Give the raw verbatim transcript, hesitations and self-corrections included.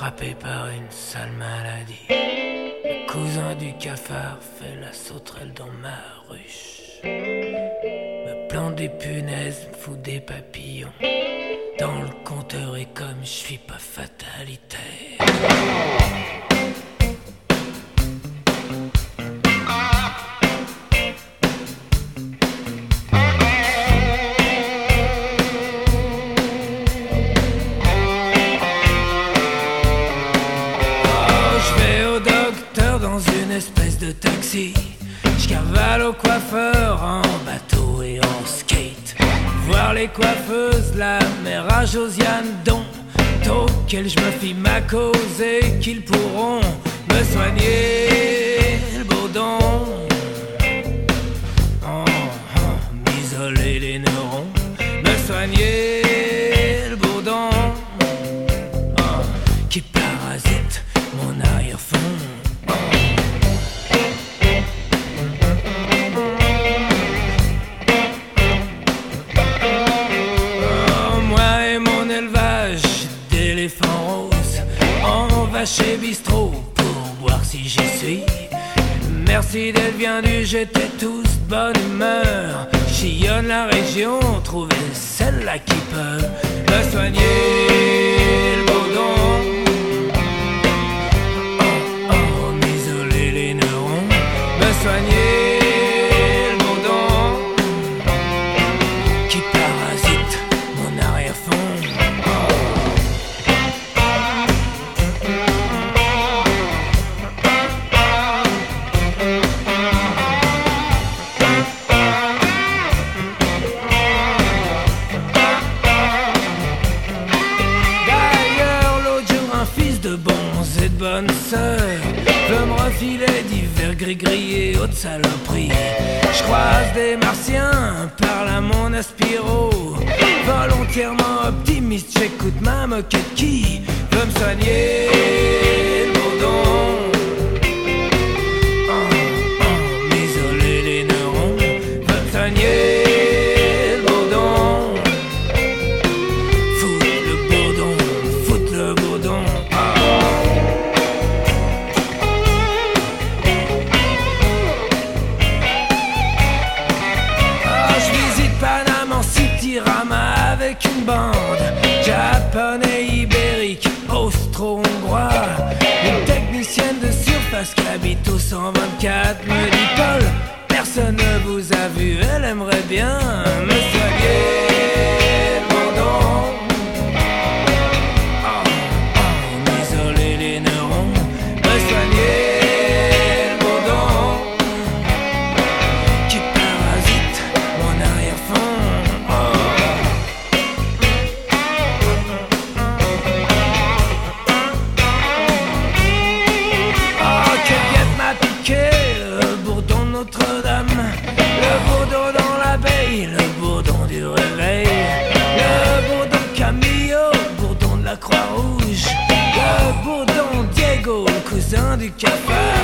frappé par une sale maladie. Le cousin du cafard fait la sauterelle dans ma ruche. Me plante des punaises, me fout des papillons. Dans le compteur et comme je suis pas fatalitaire. Espèce de taxi, je cavale au coiffeur en bateau et en skate. Voir les coiffeuses, la mère à Josiane Don, auxquelles je me fie ma cause et qu'ils pourront me soigner le bourdon. Oh, oh, m'isoler les neurones, me soigner le bourdon. Oh, qui parasite mon arrière-fond. Chez Bistrot pour voir si j'y suis. Merci d'être bienvenue, j'étais tous de bonne humeur. Chillonne la région, trouver celle-là qui peut me soigner le bourdon. Oh, oh, m'isoler les neurones, me soigner le bourdon. Qui parasite mon arrière-fond. Bonne sœur veut me refiler divers gris-gris et haute saloperie. Je croise des martiens, parle à mon aspiro. Volontairement optimiste, j'écoute ma moquette qui veut me soigner le bourdon. Oh, oh, m'isoler les neurones, veut me soigner. Avec une bande japonais, ibérique, austro-hongrois. Une technicienne de surface qui habite au cent vingt-quatre me dit Paul, personne ne vous a vu, elle aimerait bien me soigner le bourdon. Oh, oh, m'isoler les neurones, me soigner le bourdon. Qui parasite mon arrière-fond. Le bourdon de Notre-Dame, le bourdon dans l'abeille, le bourdon du réveil, le bourdon Camillo, le bourdon de la Croix-Rouge, le bourdon Diego, le cousin du cafard.